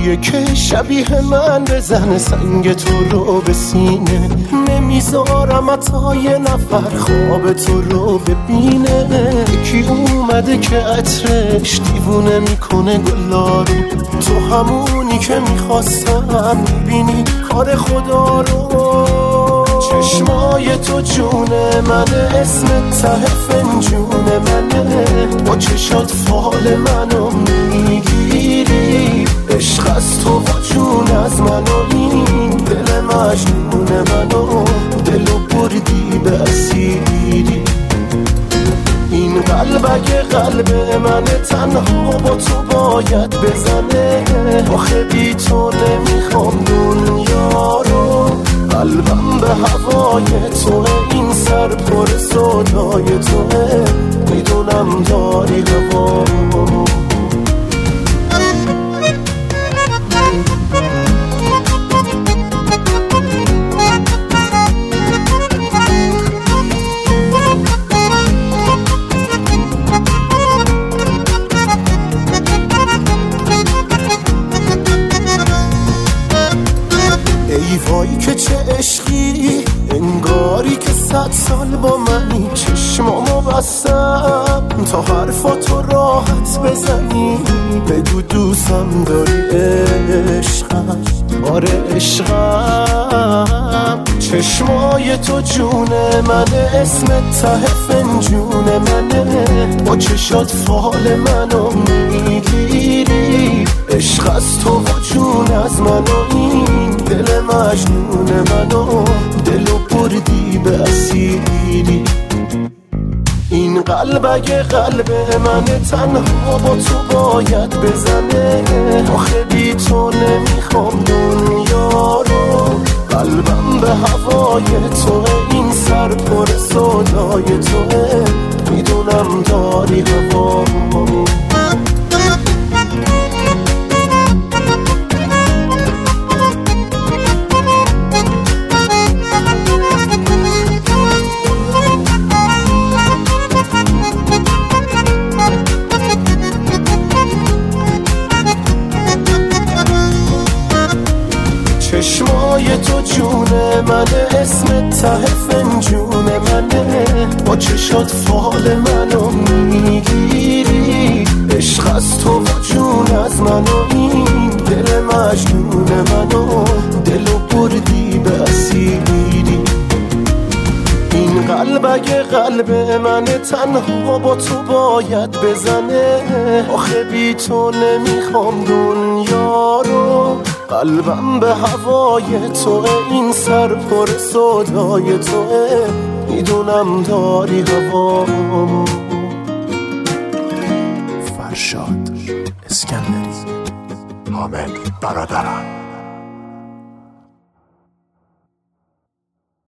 کیه که شبیه من بزنه سنگ تو رو به سینه؟ نمیذارم حتی یه نفر خواب تو رو ببینه. یکی اومده که عطرش دیوونه میکنه گلارو، تو همونی که میخواستم، میبینی کار خدا رو. چشمای تو جونه منه، اسم ته فنجون منه، با چشات فال منو میگیری. عشق از تو و جون از منو، این دل مجنون منو، دلو بردی به اسیری. این قلب اگه قلب منه، تنها با تو باید بزنه. آخه بی تو نمیخوام دنیا رو، قلبم به هوای توه، این سر پر صدای توه، میدونم داری هوا. ای وای که چه عشقی، انگاری که 100 سال با منی. چشمامو بستم تا حرفاتو راحت بزنی. بگو دوستم داری عشقم، آره عشقم. چشمای تو جونه منه، اسم ته فنجون منه، با چشات فال منو میگیری. عشق از تو و جون از منو، این دل مجنون منو، دلو بردی به اسیری. این قلب اگه قلب منه، تنها با تو باید بزنه. آخه بی تو نمیخوام دنیا رو، قلبم به هوای توه، این سر پر صدای توه، میدونم داری هوا. چشمای تو جونه منه، اسم ته فنجون منه، با چشات فال منو میگیری. عشق از تو و جون از منو، این دل مجنون منو، دلو بردی به اسیری. این قلب اگه قلب منه، تنها با تو باید بزنه. آخه بی تو نمیخوام دنیا رو، قلبم به هوای توه، این سر پر صدای توه، میدونم داری هوا. فرشاد اسکندری. حامد برادران.